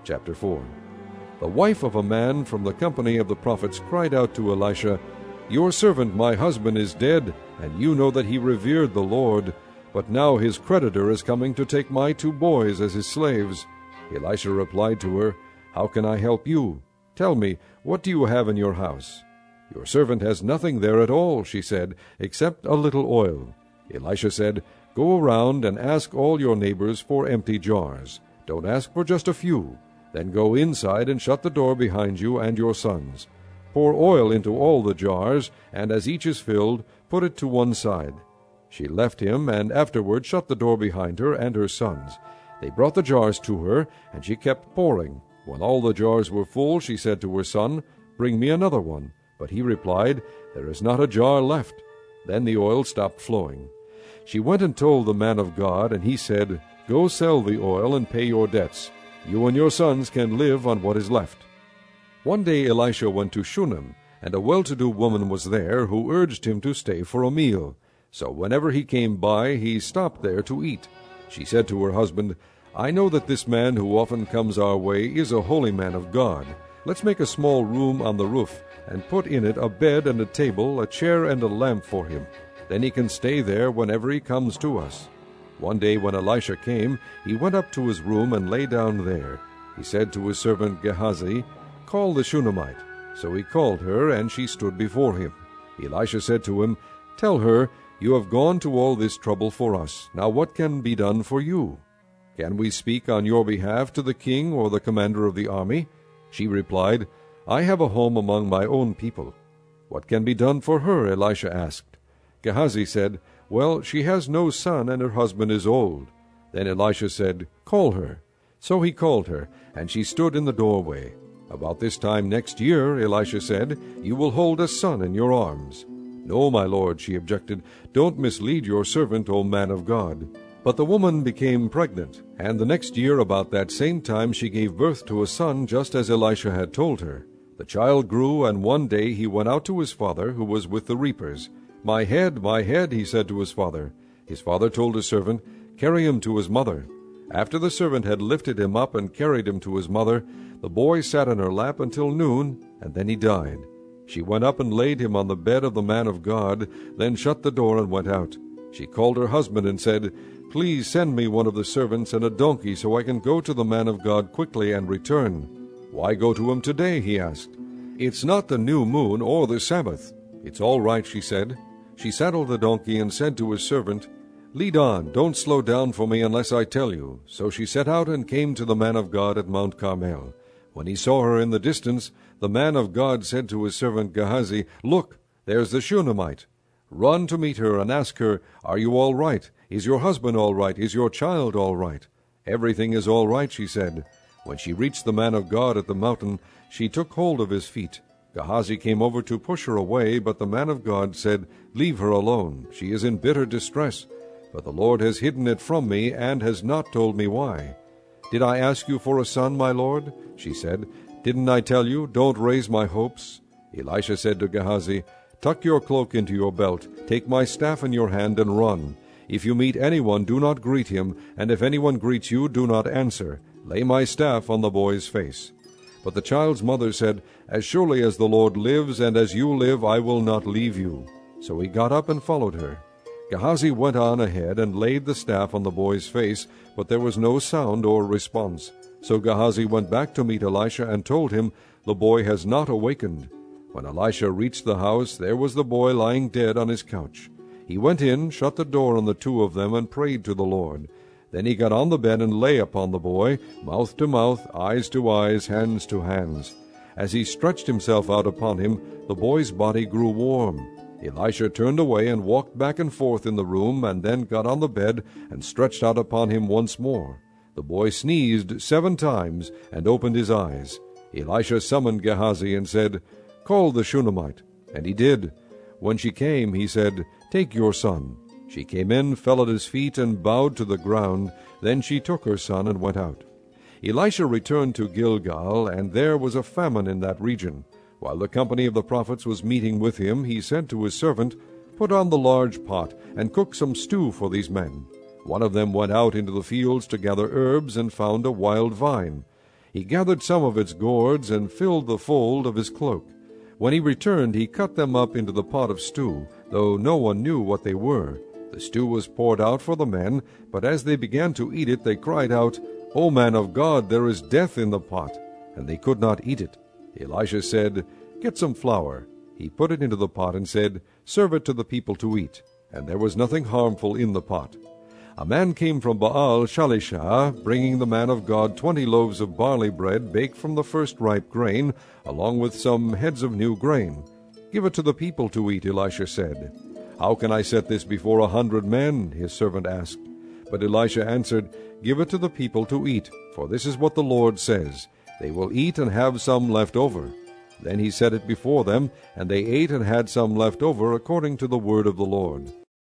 Chapter 4. The wife of a man from the company of the prophets cried out to Elisha, Your servant my husband is dead, and you know that he revered the Lord. But now his creditor is coming to take my 2 boys as his slaves. Elisha replied to her, How can I help you? Tell me, what do you have in your house? Your servant has nothing there at all, she said, except a little oil. Elisha said, Go around and ask all your neighbors for empty jars. Don't ask for just a few. Then go inside and shut the door behind you and your sons. Pour oil into all the jars, and as each is filled, put it to one side. She left him, and afterward shut the door behind her and her sons. They brought the jars to her, and she kept pouring. When all the jars were full, she said to her son, Bring me another one. But he replied, There is not a jar left. Then the oil stopped flowing. She went and told the man of God, and he said, Go sell the oil and pay your debts. You and your sons can live on what is left. One day Elisha went to Shunem, and a well-to-do woman was there who urged him to stay for a meal. So whenever he came by, he stopped there to eat. She said to her husband, I know that this man who often comes our way is a holy man of God. Let's make a small room on the roof, and put in it a bed and a table, a chair and a lamp for him. Then he can stay there whenever he comes to us. One day when Elisha came, he went up to his room and lay down there. He said to his servant Gehazi, Call the Shunammite. So he called her, and she stood before him. Elisha said to him, Tell her, You have gone to all this trouble for us. Now what can be done for you? Can we speak on your behalf to the king or the commander of the army? She replied, I have a home among my own people. What can be done for her? Elisha asked. Gehazi said, Well, she has no son, and her husband is old. Then Elisha said, Call her. So he called her, and she stood in the doorway. About this time next year, Elisha said, You will hold a son in your arms. No, my lord, she objected, Don't mislead your servant, O man of God. But the woman became pregnant, and the next year about that same time she gave birth to a son, just as Elisha had told her. The child grew, and one day he went out to his father, who was with the reapers. My head, he said to his father. His father told his servant, Carry him to his mother. After the servant had lifted him up and carried him to his mother, the boy sat in her lap until noon, and then he died. She went up and laid him on the bed of the man of God, then shut the door and went out. She called her husband and said, Please send me one of the servants and a donkey, so I can go to the man of God quickly and return. Why go to him today? He asked. It's not the new moon or the Sabbath. It's all right, she said. She saddled the donkey and said to his servant, Lead on, don't slow down for me unless I tell you. So she set out and came to the man of God at Mount Carmel. When he saw her in the distance, the man of God said to his servant Gehazi, Look, there's the Shunammite. Run to meet her and ask her, Are you all right? Is your husband all right? Is your child all right? Everything is all right, she said. When she reached the man of God at the mountain, she took hold of his feet. Gehazi came over to push her away, but the man of God said, Leave her alone. She is in bitter distress. But the Lord has hidden it from me, and has not told me why. Did I ask you for a son, my lord? She said. Didn't I tell you, Don't raise my hopes? Elisha said to Gehazi, Tuck your cloak into your belt, take my staff in your hand, and run. If you meet anyone, do not greet him, and if anyone greets you, do not answer. Lay my staff on the boy's face. But the child's mother said, As surely as the Lord lives, and as you live, I will not leave you. So he got up and followed her. Gehazi went on ahead and laid the staff on the boy's face, but there was no sound or response. So Gehazi went back to meet Elisha and told him, The boy has not awakened. When Elisha reached the house, there was the boy lying dead on his couch. He went in, shut the door on the two of them, and prayed to the Lord. Then he got on the bed and lay upon the boy, mouth to mouth, eyes to eyes, hands to hands. As he stretched himself out upon him, the boy's body grew warm. Elisha turned away and walked back and forth in the room, and then got on the bed and stretched out upon him once more. The boy sneezed 7 times and opened his eyes. Elisha summoned Gehazi and said, Call the Shunammite. And he did. When she came, he said, Take your son. She came in, fell at his feet, and bowed to the ground. Then she took her son and went out. Elisha returned to Gilgal, and there was a famine in that region. While the company of the prophets was meeting with him, he said to his servant, Put on the large pot, and cook some stew for these men. One of them went out into the fields to gather herbs, and found a wild vine. He gathered some of its gourds and filled the fold of his cloak. When he returned, he cut them up into the pot of stew, though no one knew what they were. The stew was poured out for the men, but as they began to eat it, they cried out, O man of God, there is death in the pot, and they could not eat it. Elisha said, Get some flour. He put it into the pot and said, Serve it to the people to eat. And there was nothing harmful in the pot. A man came from Baal Shalishah, bringing the man of God 20 loaves of barley bread baked from the first ripe grain, along with some heads of new grain. Give it to the people to eat, Elisha said. How can I set this before 100 men? His servant asked. But Elisha answered, Give it to the people to eat, for this is what the Lord says, They will eat and have some left over. Then he set it before them, and they ate and had some left over according to the word of the Lord.